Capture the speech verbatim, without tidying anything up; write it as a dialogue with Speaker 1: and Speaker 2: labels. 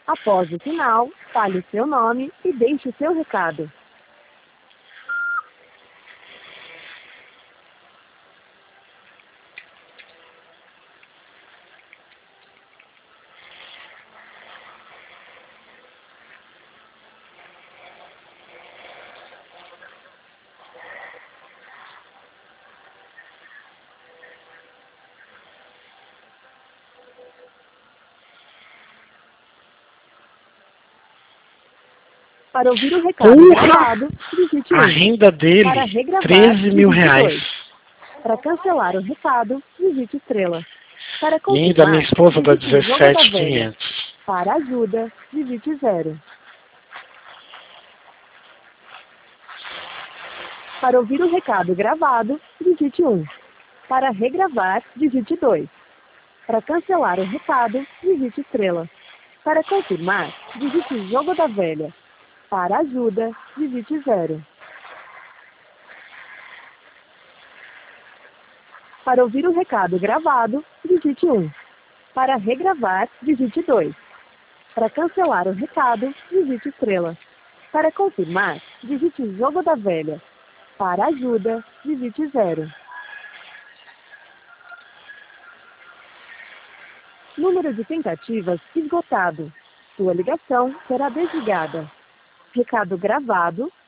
Speaker 1: Após o sinal, fale seu nome e deixe seu recado. Para ouvir o recado
Speaker 2: Porra!
Speaker 1: gravado, digite
Speaker 2: A
Speaker 1: um.
Speaker 2: renda dele,
Speaker 1: Para regravar,
Speaker 2: treze mil
Speaker 1: digite
Speaker 2: reais.
Speaker 1: dois. Para cancelar o recado, digite estrela. Para
Speaker 2: E ainda
Speaker 1: confirmar,
Speaker 2: minha esposa dá
Speaker 1: digite jogo da
Speaker 2: dezessete mil e
Speaker 1: velha.
Speaker 2: quinhentos.
Speaker 1: Para ajuda, digite zero. Para ouvir o recado gravado, digite um. Para regravar, digite dois. Para cancelar o recado, digite estrela. Para confirmar, digite jogo da velha. Para ajuda, digite zero. Para ouvir o recado gravado, digite um. Para regravar, digite dois. Para cancelar o recado, digite estrela. Para confirmar, digite jogo da velha. Para ajuda, digite zero. Número de tentativas esgotado. Sua ligação será desligada. Recado gravado